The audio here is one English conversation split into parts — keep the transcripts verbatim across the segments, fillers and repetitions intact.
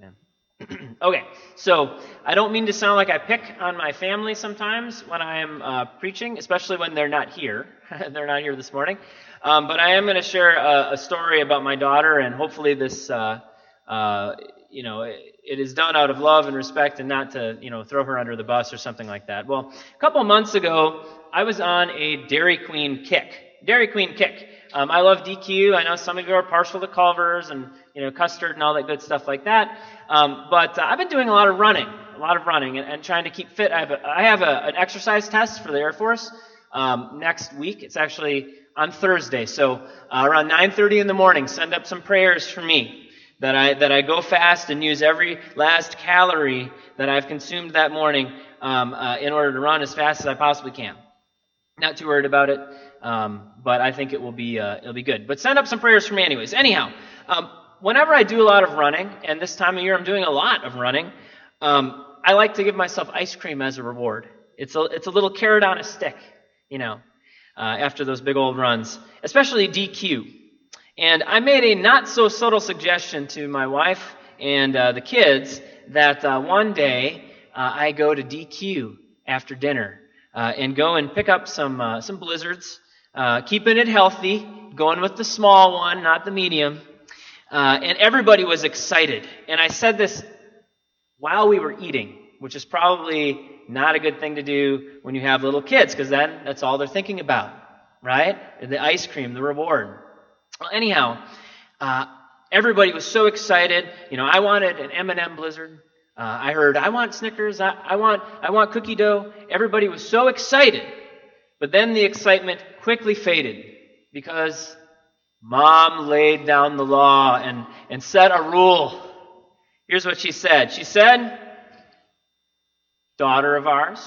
Okay, so I don't mean to sound like I pick on my family sometimes when I am uh, preaching, especially when they're not here. They're not here this morning. Um, but I am going to share a, a story about my daughter, and hopefully this, uh, uh, you know, it, it is done out of love and respect and not to, you know, throw her under the bus or something like that. Well, a couple months ago, I was on a Dairy Queen kick. Dairy Queen kick. Um, I love D Q. I know some of you are partial to Culver's and, you know, custard and all that good stuff like that. Um, but uh, I've been doing a lot of running, a lot of running and, and trying to keep fit. I have, a, I have a, an exercise test for the Air Force um, next week. It's actually on Thursday. So uh, around nine thirty in the morning, send up some prayers for me that I that I go fast and use every last calorie that I've consumed that morning um, uh, in order to run as fast as I possibly can. Not too worried about it, um, but I think it will be uh, it'll be good. But send up some prayers for me anyways. Anyhow, um, whenever I do a lot of running, and this time of year I'm doing a lot of running, um, I like to give myself ice cream as a reward. It's a it's a little carrot on a stick, you know, uh, after those big old runs, especially D Q. And I made a not so subtle suggestion to my wife and uh, the kids that uh, one day uh, I go to D Q after dinner. Uh, and go and pick up some uh, some blizzards, uh, keeping it healthy, going with the small one, not the medium. Uh, and everybody was excited. And I said this while we were eating, which is probably not a good thing to do when you have little kids, because then that's all they're thinking about, right? The ice cream, the reward. Well, anyhow, uh, everybody was so excited. You know, I wanted an M and M blizzard. Uh, I heard, I want Snickers, I, I want I want cookie dough. Everybody was so excited. But then the excitement quickly faded because Mom laid down the law and, and set a rule. Here's what she said. She said, daughter of ours,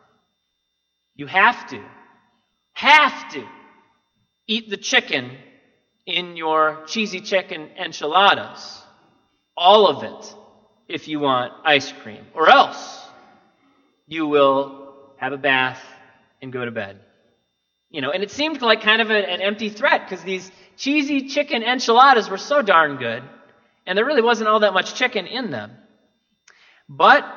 you have to, have to eat the chicken in your cheesy chicken enchiladas. All of it. If you want ice cream, or else you will have a bath and go to bed. You know, and it seemed like kind of a, an empty threat because these cheesy chicken enchiladas were so darn good, and there really wasn't all that much chicken in them. But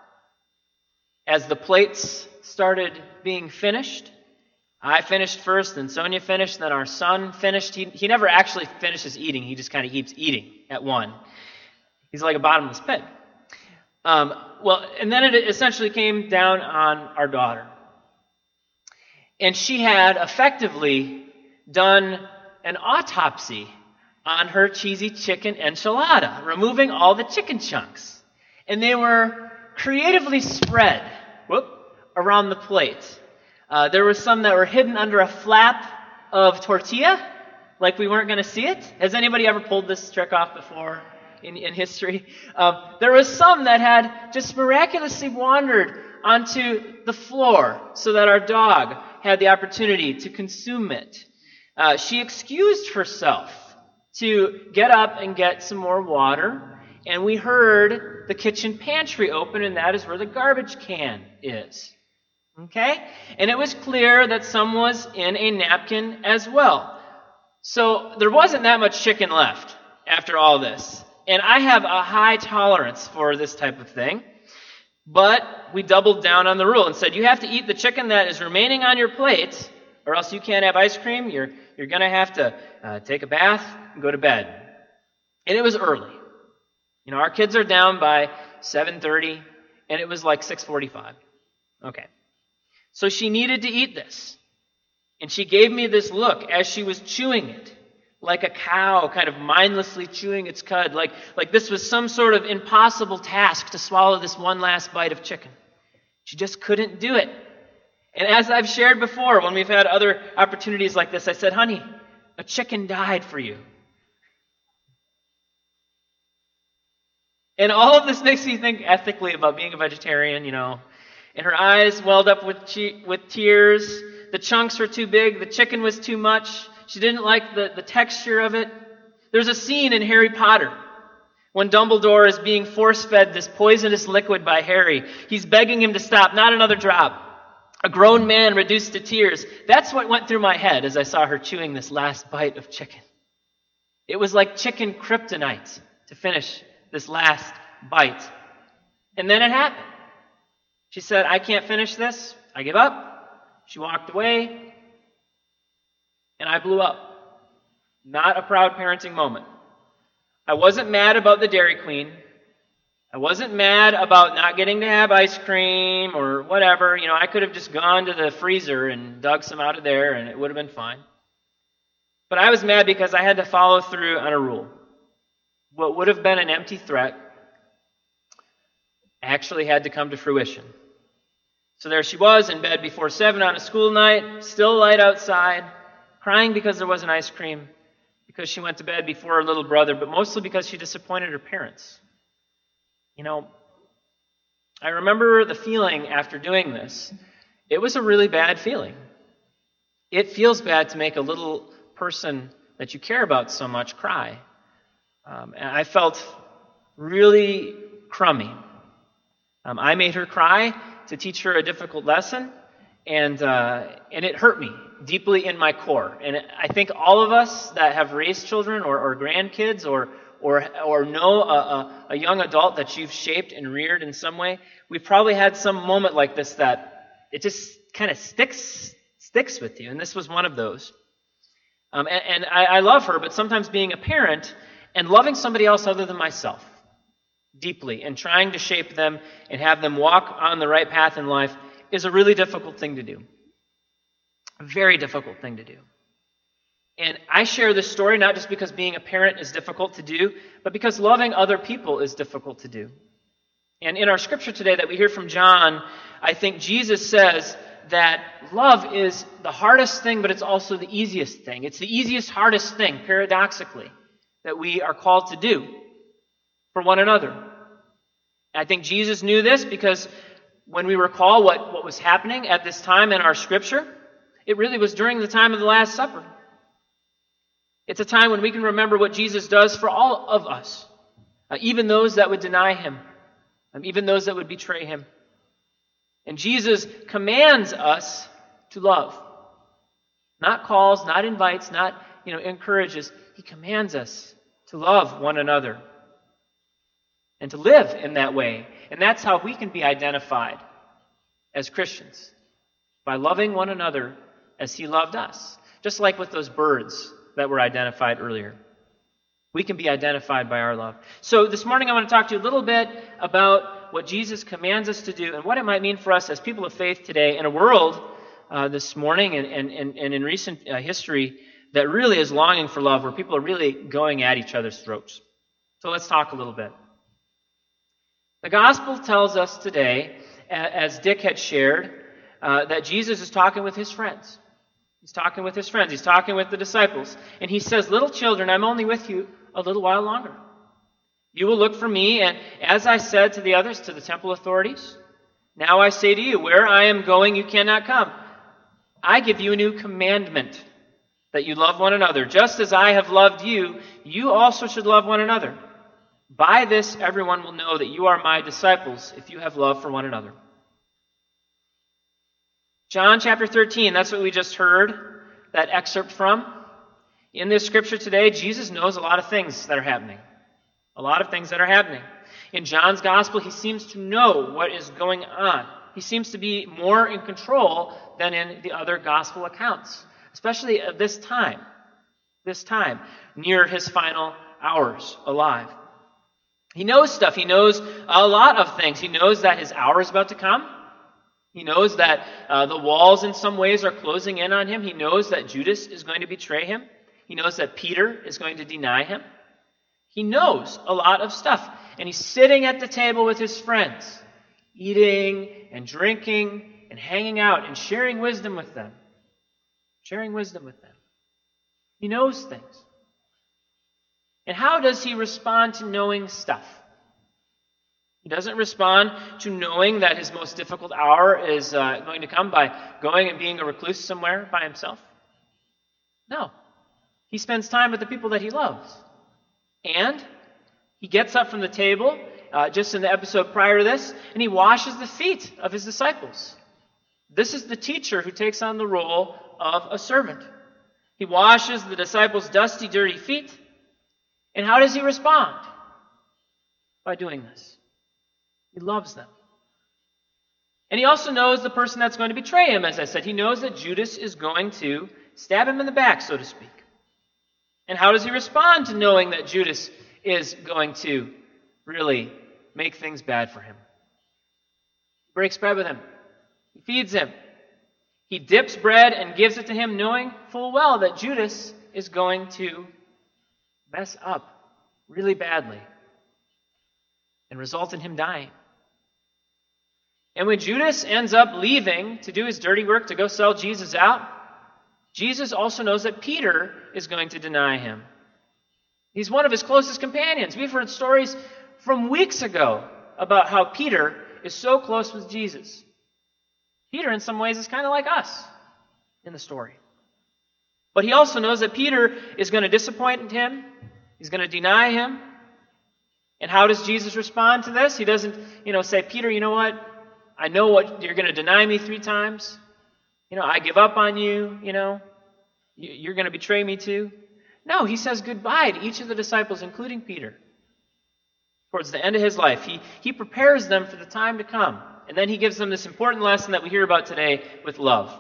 as the plates started being finished, I finished first, then Sonia finished, then our son finished. He, he never actually finishes eating. He just kind of keeps eating at one. He's like a bottomless pit. Um, well, and then it essentially came down on our daughter. And she had effectively done an autopsy on her cheesy chicken enchilada, removing all the chicken chunks. And they were creatively spread whoop, around the plate. Uh, there were some that were hidden under a flap of tortilla, like we weren't going to see it. Has anybody ever pulled this trick off before? In, in history. Um, there was some that had just miraculously wandered onto the floor so that our dog had the opportunity to consume it. Uh, she excused herself to get up and get some more water, and we heard the kitchen pantry open, and that is where the garbage can is. Okay? And it was clear that some was in a napkin as well. So there wasn't that much chicken left after all this. And I have a high tolerance for this type of thing. But we doubled down on the rule and said, you have to eat the chicken that is remaining on your plate, or else you can't have ice cream. You're, you're going to have to uh, take a bath and go to bed. And it was early. You know, our kids are down by seven thirty, and it was like six forty-five. Okay. So she needed to eat this. And she gave me this look as she was chewing it. Like a cow kind of mindlessly chewing its cud, like, like this was some sort of impossible task to swallow this one last bite of chicken. She just couldn't do it. And as I've shared before, when we've had other opportunities like this, I said, honey, a chicken died for you. And all of this makes me think ethically about being a vegetarian, you know. And her eyes welled up with, che- with tears. The chunks were too big. The chicken was too much. She didn't like the, the texture of it. There's a scene in Harry Potter when Dumbledore is being force-fed this poisonous liquid by Harry. He's begging him to stop, not another drop. A grown man reduced to tears. That's what went through my head as I saw her chewing this last bite of chicken. It was like chicken kryptonite to finish this last bite. And then it happened. She said, I can't finish this. I give up. She walked away. And I blew up. Not a proud parenting moment. I wasn't mad about the Dairy Queen. I wasn't mad about not getting to have ice cream or whatever. You know, I could have just gone to the freezer and dug some out of there and it would have been fine. But I was mad because I had to follow through on a rule. What would have been an empty threat actually had to come to fruition. So there she was in bed before seven on a school night, still light outside, crying because there wasn't ice cream, because she went to bed before her little brother, but mostly because she disappointed her parents. You know, I remember the feeling after doing this. It was a really bad feeling. It feels bad to make a little person that you care about so much cry. Um, and I felt really crummy. Um, I made her cry to teach her a difficult lesson, and uh, and it hurt me deeply in my core. And it, I think all of us that have raised children or, or grandkids or or or know a, a, a young adult that you've shaped and reared in some way, we've probably had some moment like this that it just kind of sticks sticks with you. And this was one of those. Um, and and I, I love her, but sometimes being a parent and loving somebody else other than myself deeply and trying to shape them and have them walk on the right path in life is a really difficult thing to do. A very difficult thing to do. And I share this story not just because being a parent is difficult to do, but because loving other people is difficult to do. And in our scripture today that we hear from John, I think Jesus says that love is the hardest thing, but it's also the easiest thing. It's the easiest, hardest thing, paradoxically, that we are called to do for one another. I think Jesus knew this because when we recall what, what was happening at this time in our scripture, it really was during the time of the Last Supper. It's a time when we can remember what Jesus does for all of us, uh, even those that would deny him, um, even those that would betray him. And Jesus commands us to love. Not calls, not invites, not, you know, encourages. He commands us to love one another and to live in that way. And that's how we can be identified as Christians, by loving one another as he loved us. Just like with those birds that were identified earlier. We can be identified by our love. So this morning I want to talk to you a little bit about what Jesus commands us to do and what it might mean for us as people of faith today in a world uh, this morning and, and, and, and in recent uh, history that really is longing for love, where people are really going at each other's throats. So let's talk a little bit. The gospel tells us today, as Dick had shared, uh, that Jesus is talking with his friends. He's talking with his friends. He's talking with the disciples. And he says, little children, I'm only with you a little while longer. You will look for me, and as I said to the others, to the temple authorities, now I say to you, where I am going, you cannot come. I give you a new commandment, that you love one another. Just as I have loved you, you also should love one another. By this, everyone will know that you are my disciples, if you have love for one another. John chapter thirteen, that's what we just heard that excerpt from. In this scripture today, Jesus knows a lot of things that are happening. A lot of things that are happening. In John's gospel, he seems to know what is going on. He seems to be more in control than in the other gospel accounts, especially at this time, this time, near his final hours alive. He knows stuff. He knows a lot of things. He knows that his hour is about to come. He knows that uh, the walls in some ways are closing in on him. He knows that Judas is going to betray him. He knows that Peter is going to deny him. He knows a lot of stuff. And he's sitting at the table with his friends, eating and drinking and hanging out and sharing wisdom with them. Sharing wisdom with them. He knows things. And how does he respond to knowing stuff? He doesn't respond to knowing that his most difficult hour is uh, going to come by going and being a recluse somewhere by himself. No. He spends time with the people that he loves. And he gets up from the table, uh, just in the episode prior to this, and he washes the feet of his disciples. This is the teacher who takes on the role of a servant. He washes the disciples' dusty, dirty feet. And how does he respond? by doing this. He loves them. And he also knows the person that's going to betray him, as I said. He knows that Judas is going to stab him in the back, so to speak. And how does he respond to knowing that Judas is going to really make things bad for him? He breaks bread with him. He feeds him. He dips bread and gives it to him, knowing full well that Judas is going to mess up really badly and result in him dying. And when Judas ends up leaving to do his dirty work, to go sell Jesus out, Jesus also knows that Peter is going to deny him. He's one of his closest companions. We've heard stories from weeks ago about how Peter is so close with Jesus. Peter, in some ways, is kind of like us in the story. But he also knows that Peter is going to disappoint him. He's going to deny him. And how does Jesus respond to this? He doesn't, you know, say, Peter, you know what? I know what you're going to deny me three times. You know, I give up on you, you know. You're going to betray me too. No, he says goodbye to each of the disciples, including Peter. Towards the end of his life, he, he prepares them for the time to come. And then he gives them this important lesson that we hear about today with love.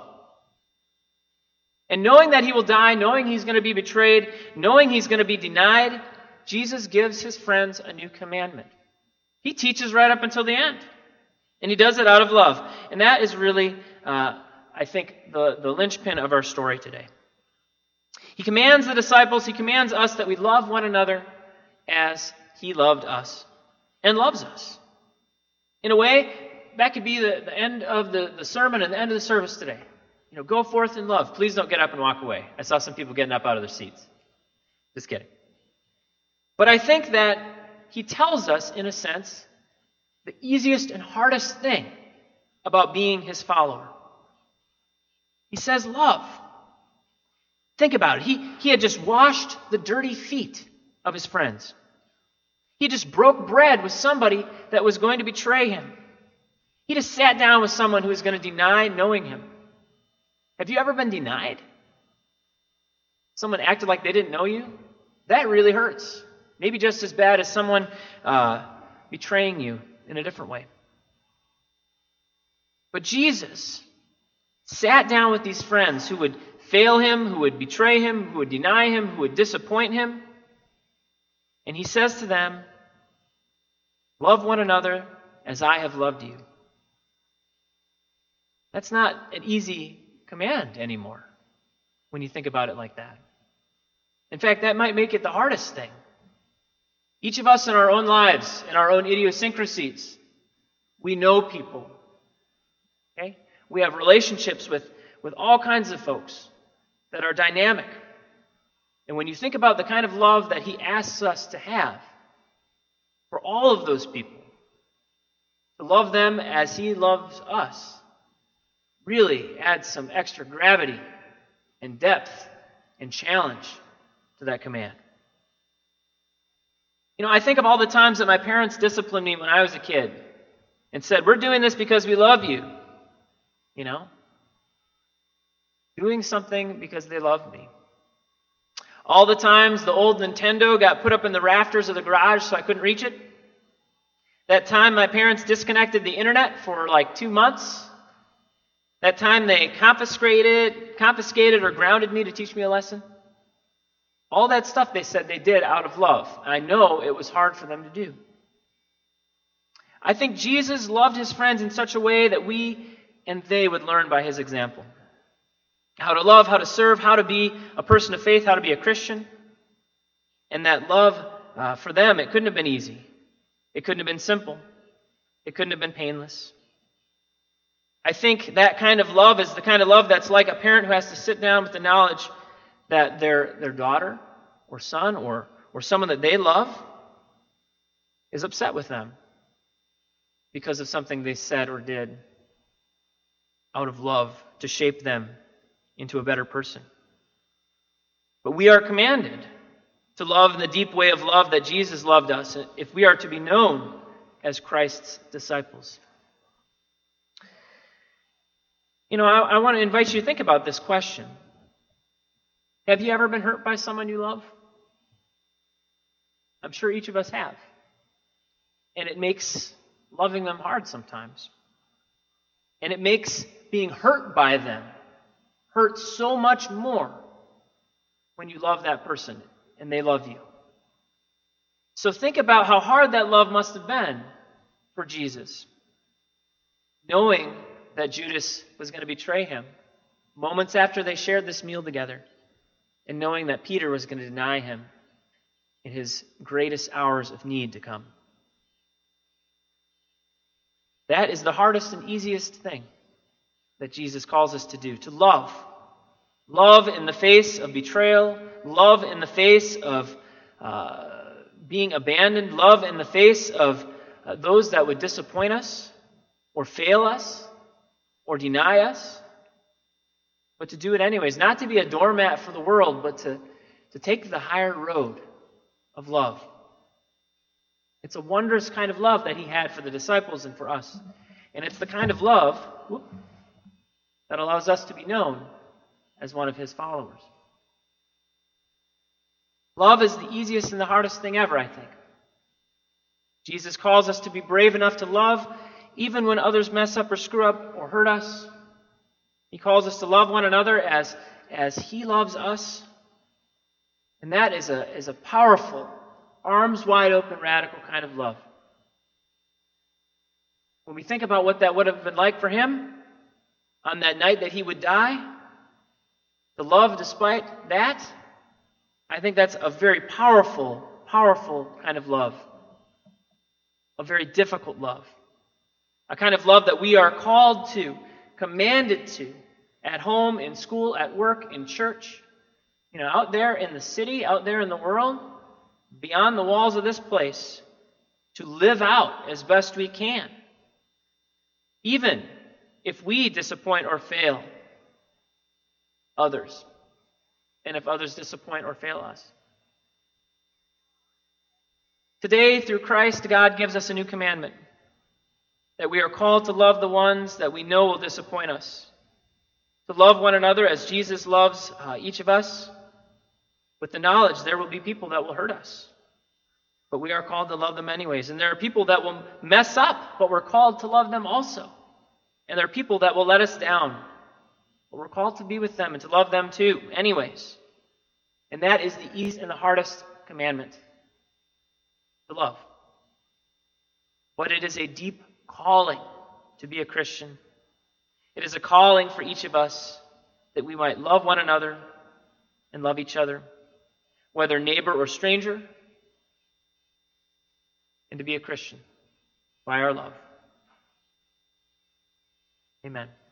And knowing that he will die, knowing he's going to be betrayed, knowing he's going to be denied, Jesus gives his friends a new commandment. He teaches right up until the end. And he does it out of love. And that is really, uh, I think, the, the linchpin of our story today. He commands the disciples, he commands us that we love one another as he loved us and loves us. In a way, that could be the, the end of the, the sermon and the end of the service today. You know, go forth in love. Please don't get up and walk away. I saw some people getting up out of their seats. Just kidding. But I think that he tells us, in a sense, the easiest and hardest thing about being his follower. He says love. Think about it. He, he had just washed the dirty feet of his friends. He just broke bread with somebody that was going to betray him. He just sat down with someone who was going to deny knowing him. Have you ever been denied? Someone acted like they didn't know you? That really hurts. Maybe just as bad as someone uh, betraying you in a different way. But Jesus sat down with these friends who would fail him, who would betray him, who would deny him, who would disappoint him. And he says to them, love one another as I have loved you. That's not an easy command anymore when you think about it like that. In fact, that might make it the hardest thing. Each of us in our own lives, in our own idiosyncrasies, we know people. Okay? We have relationships with, with all kinds of folks that are dynamic. And when you think about the kind of love that he asks us to have for all of those people, to love them as he loves us, really adds some extra gravity and depth and challenge to that command. You know, I think of all the times that my parents disciplined me when I was a kid and said, we're doing this because we love you. You know? Doing something because they love me. All the times the old Nintendo got put up in the rafters of the garage so I couldn't reach it. That time my parents disconnected the internet for like two months. That time they confiscated, confiscated or grounded me to teach me a lesson. All that stuff they said they did out of love. I know it was hard for them to do. I think Jesus loved his friends in such a way that we and they would learn by his example. How to love, how to serve, how to be a person of faith, how to be a Christian. And that love, uh, for them, it couldn't have been easy. It couldn't have been simple. It couldn't have been painless. I think that kind of love is the kind of love that's like a parent who has to sit down with the knowledge that their, their daughter or son or, or someone that they love is upset with them because of something they said or did out of love to shape them into a better person. But we are commanded to love in the deep way of love that Jesus loved us if we are to be known as Christ's disciples. You know, I, I want to invite you to think about this question. Have you ever been hurt by someone you love? I'm sure each of us have. And it makes loving them hard sometimes. And it makes being hurt by them hurt so much more when you love that person and they love you. So think about how hard that love must have been for Jesus, knowing that Judas was going to betray him moments after they shared this meal together, and knowing that Peter was going to deny him in his greatest hours of need to come. That is the hardest and easiest thing that Jesus calls us to do, to love. Love in the face of betrayal, love in the face of uh, being abandoned, love in the face of uh, those that would disappoint us or fail us or deny us, but to do it anyways. Not to be a doormat for the world, but to, to take the higher road of love. It's a wondrous kind of love that he had for the disciples and for us. And it's the kind of love whoop, that allows us to be known as one of his followers. Love is the easiest and the hardest thing ever, I think. Jesus calls us to be brave enough to love even when others mess up or screw up or hurt us. He calls us to love one another as, as he loves us. And that is a, is a powerful, arms wide open, radical kind of love. When we think about what that would have been like for him on that night that he would die, to love despite that, I think that's a very powerful, powerful kind of love. A very difficult love. A kind of love that we are called to, commanded to, at home, in school, at work, in church, you know, out there in the city, out there in the world, beyond the walls of this place, to live out as best we can. Even if we disappoint or fail others, and if others disappoint or fail us. Today, through Christ, God gives us a new commandment, that we are called to love the ones that we know will disappoint us, to love one another as Jesus loves uh, each of us, with the knowledge there will be people that will hurt us. But we are called to love them anyways. And there are people that will mess up, but we're called to love them also. And there are people that will let us down, but we're called to be with them and to love them too, anyways. And that is the easiest and the hardest commandment, to love. But it is a deep calling to be a Christian. It is a calling for each of us that we might love one another and love each other, whether neighbor or stranger, and to be a Christian by our love. Amen.